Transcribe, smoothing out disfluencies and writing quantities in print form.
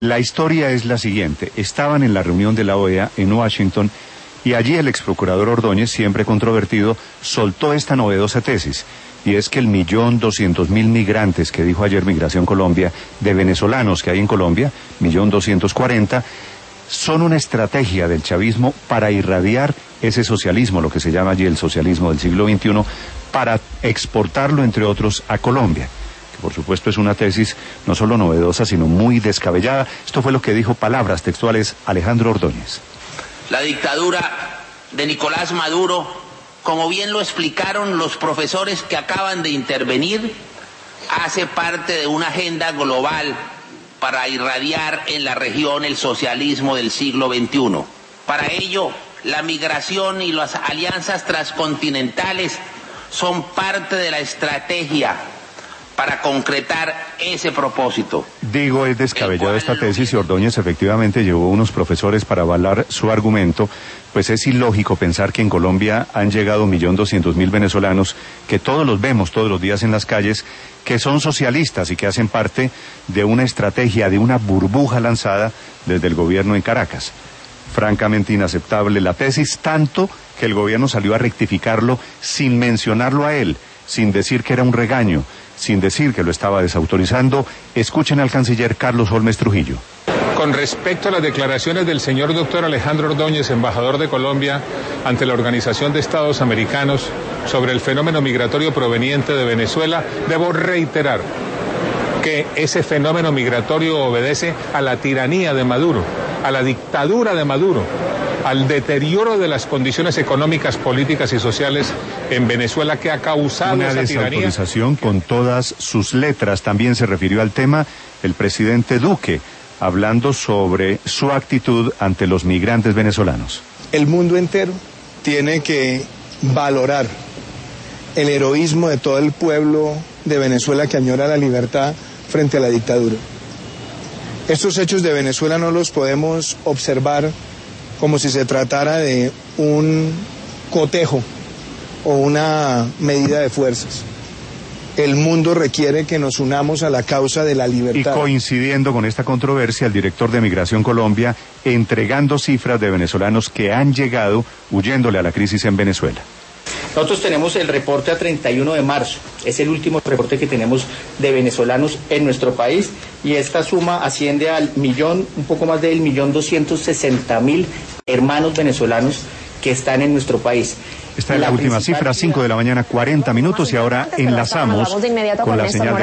La historia es la siguiente. Estaban en la reunión de la OEA en Washington y allí el exprocurador Ordóñez, siempre controvertido, soltó esta novedosa tesis. Y es que el 1.200.000 migrantes que dijo ayer Migración Colombia, de venezolanos que hay en Colombia, 1.240.000, son una estrategia del chavismo para irradiar ese socialismo, lo que se llama allí el socialismo del siglo XXI, para exportarlo, entre otros, a Colombia. Que por supuesto es una tesis no solo novedosa, sino muy descabellada. Esto fue lo que dijo, palabras textuales, Alejandro Ordóñez. La dictadura de Nicolás Maduro, como bien lo explicaron los profesores que acaban de intervenir, hace parte de una agenda global para irradiar en la región el socialismo del siglo XXI. Para ello, la migración y las alianzas transcontinentales son parte de la estrategia para concretar ese propósito. Digo, es descabellada esta tesis y Ordóñez efectivamente llevó unos profesores para avalar su argumento, pues es ilógico pensar que en Colombia han llegado 1.200.000 venezolanos, que todos los vemos todos los días en las calles, que son socialistas y que hacen parte de una estrategia, de una burbuja lanzada desde el gobierno en Caracas. Francamente inaceptable la tesis, tanto que el gobierno salió a rectificarlo sin mencionarlo a él, sin decir que era un regaño, sin decir que lo estaba desautorizando. Escuchen al canciller Carlos Holmes Trujillo. Con respecto a las declaraciones del señor doctor Alejandro Ordóñez, embajador de Colombia ante la Organización de Estados Americanos, sobre el fenómeno migratorio proveniente de Venezuela, debo reiterar que ese fenómeno migratorio obedece a la tiranía de Maduro, a la dictadura de Maduro, al deterioro de las condiciones económicas, políticas y sociales en Venezuela que ha causado una esa tiranía. desautorización con todas sus letras. También se refirió al tema el presidente Duque, hablando sobre su actitud ante los migrantes venezolanos. El mundo entero tiene que valorar el heroísmo de todo el pueblo de Venezuela que añora la libertad frente a la dictadura. Estos hechos de Venezuela no los podemos observar como si se tratara de un cotejo o una medida de fuerzas. El mundo requiere que nos unamos a la causa de la libertad. Y coincidiendo con esta controversia, el director de Migración Colombia entregando cifras de venezolanos que han llegado huyéndole a la crisis en Venezuela. Nosotros tenemos el reporte a 31 de marzo, es el último reporte que tenemos de venezolanos en nuestro país y esta suma asciende al un poco más del 1.260.000 hermanos venezolanos que están en nuestro país. Esta es la última cifra, 5 de la mañana, 40 minutos, y ahora enlazamos con la señal de